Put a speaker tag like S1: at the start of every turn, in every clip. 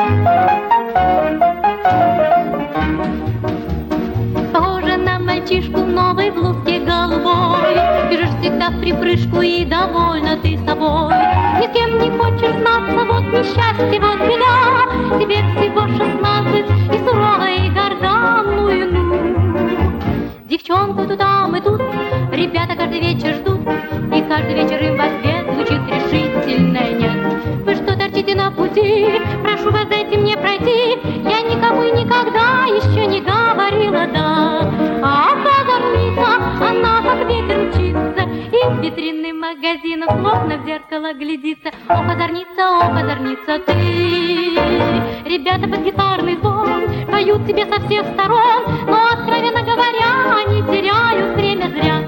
S1: Похожа на мальчишку в новой блузке голубой. Бежишь всегда в припрыжку и довольна ты собой. Ни с кем не хочешь знаться, вот несчастье, вот беда. Тебе всего 16 и сурова, и горда, ну и ну. Девчонку туда и тут ребята каждый вечер ждут, и каждый вечер им в ответ звучит решительное нет. Вы что торчите на пути? Прошу вас, дайте мне пройти. Я никому и никогда еще не говорила «да». А озорница, она как ветер мчится, и в витрины магазинов словно в зеркало глядится. Ох, озорница ты. Ребята под гитарный звон поют тебе со всех сторон, но, откровенно говоря, они теряют время зря.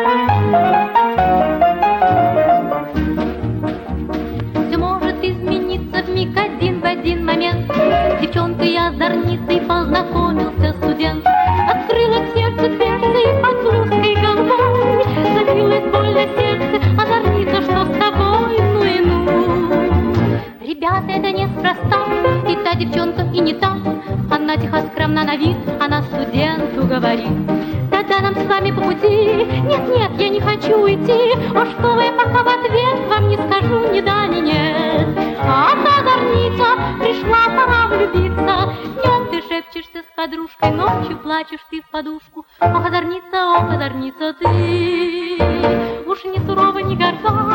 S1: Все может измениться вмиг один в один момент. С девчонкой озорницей познакомился студент. Открылось сердце дверцы, и под блузкой голубой забилось больно сердце. Озорница, что с тобой, ну и ну. Ребята, это неспроста, и та девчонка, и не та. Она тихо скромна на вид, она студенту говорит: тогда нам с вами по пути. Нет, я не хочу идти. О, что вы, пока в ответ вам не скажу ни да, ни нет. А озорница, пришла пора влюбиться. Днем ты шепчешься с подружкой, ночью плачешь ты в подушку. Ох, озорница ты. Уж не сурова, не горда,